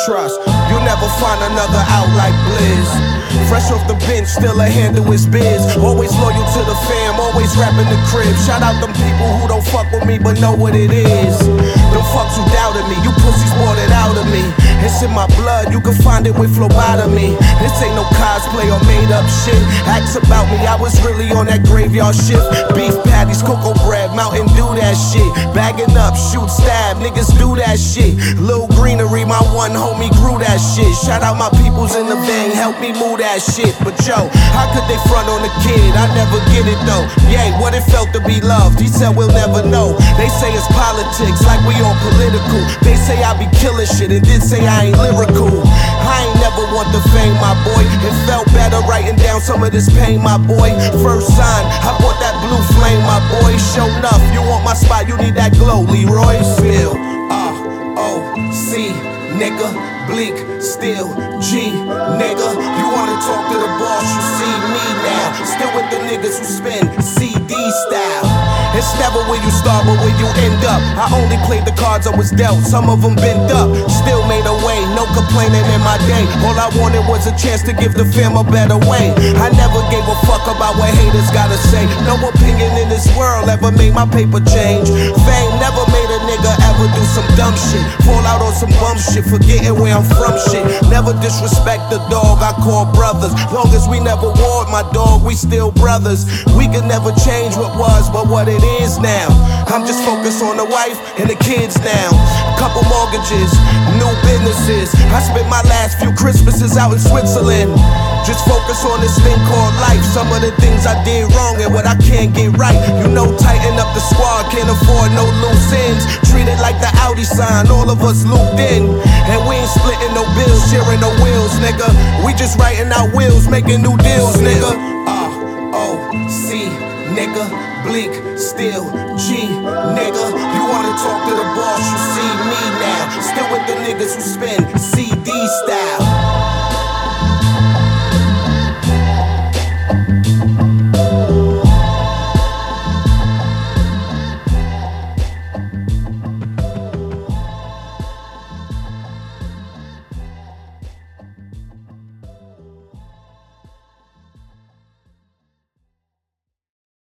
Trust, you'll never find another out like Blizz. Fresh off the bench, still a handle his biz. Always loyal to the fam, always rapping the crib. Shout out them people who don't fuck with me but know what it is. Them fucks who doubted me, you pussies bought it out of me. It's in my blood, you can find it with phlebotomy. This ain't no cosplay or made up shit. Acts about me, I was really on that graveyard shift. Beef patties, cocoa bread, Mountain Dew that shit. Bagging up, shoot, stab, niggas do that shit. Lil Greenery, my one homie grew that shit. Shout out my peoples in the vein, help me move that shit. But yo, how could they front on a kid? I never get it though. Yay, what it felt to be loved, he said we'll never know. They say it's politics, like we all political. They say I be killing shit and then say I ain't lyrical. I ain't never want the fame, my boy. It felt better writing down some of this pain, my boy. First sign, I bought that blue flame, my boy. Show enough, you want my spot, you need that glow, Leroy. Still, R-O-C, nigga. Bleak, still G, nigga. You wanna talk to the boss, you see me now. Still with the niggas who spin CD style. It's never where you start, but where you end up. I only played the cards I was dealt, some of them bent up. Still made a way, no complaining in my day. All I wanted was a chance to give the fam a better way. I never gave a fuck about what haters gotta say. No opinion in this world ever made my paper change. Fame never made a nigga ever do some dumb shit. Fall out on some bum shit, forgetting where I'm from shit. Never disrespect the dog I call brothers. Long as we never warred my dog, we still brothers. We could never change what was, but what it is now. I'm just focused on the wife and the kids now. Couple mortgages, new businesses. I spent my last few Christmases out in Switzerland. Just focus on this thing called life. Some of the things I did wrong and what I can't get right. You know, tighten up the squad, can't afford no loose ends. Treat it like the Audi sign, all of us looped in. And we ain't splitting no bills, sharing no wheels, nigga. We just writing out wills, making new deals, nigga. R-O-C, nigga. Bleak, still G, nigga. You wanna talk to the boss, you see me now. Still with the niggas who spin CD style.